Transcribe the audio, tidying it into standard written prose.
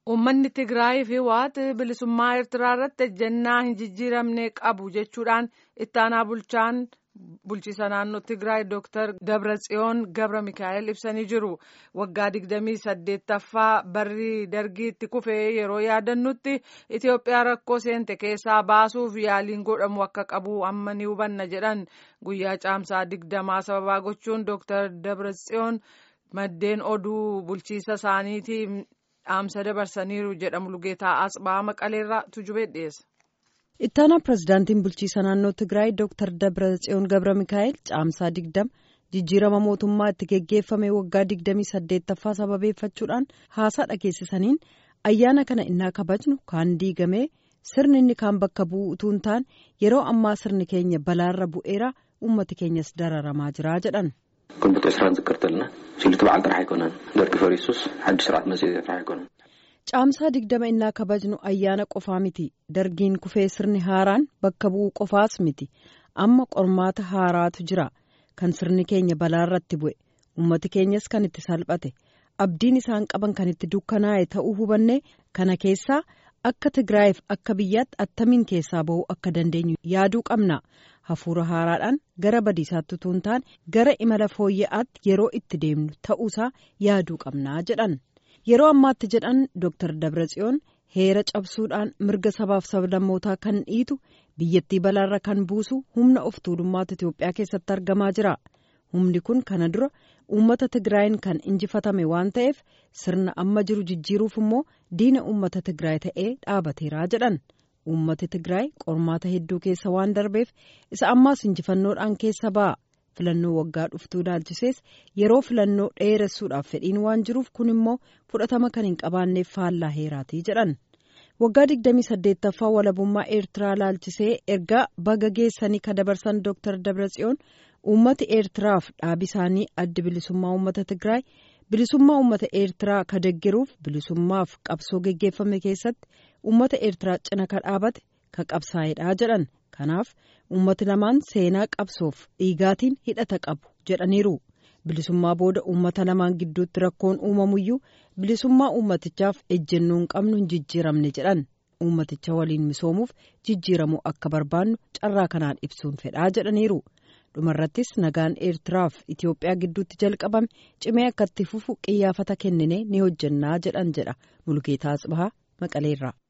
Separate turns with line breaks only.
Uummanni Tigraay fi Waat bilisummaa Eertiraa irratti ejjennaa hin jijjiiramne qabu jechuudhaan itti aanaa bulchiisa naannoo Tigraay Dr. Dabratsiyoon Gabra Mikaa'el ibsanii jiru. Waggaa 28ffaa barri dargiitti kufee yeroo yaadannutti Itoophiyaa rakkoo seente keessaa baasuuf yaaliin godhamu akka qabu amma ni hubanna jedhan. Guyyaa caamsaa 20 sababaa gochuun Dr. Dabratsiyoon maddeen oduu bulchiisa isaaniitiif dhaamsa dabarsaniiru jedhamu Lugeetaa Asbaa Maqaleerraa Tujubee dhiyeessa.
Itti aanaa pirezidaantiin bulchiisa naannoo Tigraay Dr. Dabratsiyoon Gabra Mikaa'el caamsaa 20 jijjiirama mootummaa itti geggeeffame waggaa 28ffaa sababeeffachuudhaan haasaa dhageessisaniin ayyaana kana innaa kabajnu kaan diigamee sirni inni kaan bakka bu'u utuu hin taane yeroo ammaa sirni keenya balaarra bu'eera uummati keenyas dararamaa jira jedhan.
كنت أسرع ذكرتلنا شلت بعد راح يكونن درك فريسوس حد سرعة مزيد راح يكونن
caamsaa 20 innaa kabajnu ayyaana qofaa miti dargiin kufee sirni haaraan bakka bu'uu qofaas miti amma qormaata haaraatu jira kan sirni keenya balaarratti bu'e ummati keenyas kan itti salphate abdiin isaan qaban kan itti dukkanaa'e ta'uu hubanne kana keessaa akka Tigraayiif akka biyyaatti attamiin keessaa ba'uu akka dandeenyu yaaduu qabna hafuura haaraadhaan gara badiisaatti utuu hin taane gara imala fooyya'aatti yeroo itti deemnu ta'uusaa yaaduu qabnaa jedhan. Yeroo ammaatti jedhan Dr. Dabratsiyoon heera cabsuudhaan mirga sabaaf sablammootaa kan dhiitu biyyattii balaarra kan buusu humna of tuulummaatu Itoophiyaa keessatti argamaa jira. Humni kun kana dura uummata Tigraayin kan injifatame waan ta'eef sirna amma jiru jijjiiruuf immoo diina uummata Tigraay ta'ee dhaabateeraa jedhan. Uummati Tigraay qormaata hedduu keessa waan darbeef isa ammaas injifannoodhaan keessa ba'a. Filannoo waggaa dhuftuu ilaalchisees yeroo filannoo dheeressuudhaaf fedhiin waan jiruuf kun immoo fudhatama kan hin qabaanneef faallaa heeraatii jedhan. Waggaa 28ffaa walabummaa Eertiraa ilaalchisee ergaa baga geessanii ka dabarsan Dr. Dabratsiyoon uummati Eertiraaf dhaabi isaanii addi bilisummaa uummata Tigraay bilisummaa uummata Eertiraa ka deggeruuf bilisummaaf qabsoo geggeeffame keessatti uummata Eertiraa cina ka dhaabate ka qabsaa'edha jedhan. Kanaaf uummati lamaan seenaa qabsoof dhiigaatiin hidhata qabu jedhaniiru. Bilisummaa booda uummata lamaan gidduutti rakkoon uumamuyyuu bilisummaa uummatichaaf ejjennoo hin qabnu hin jijjiiramne jedhan. Uummaticha waliin misoomuuf jijjiiramuu akka barbaannu carraa kanaan ibsuun fedhaa jedhaniiru. Dhumarrattis nagaan Eertiraaf Itoophiyaa gidduutti jalqabame cimee akka itti fufu qiyyaafata kennine ni hojjennaa jedhan jedha Mulugeetaa Asbahaa Maqaleerraa.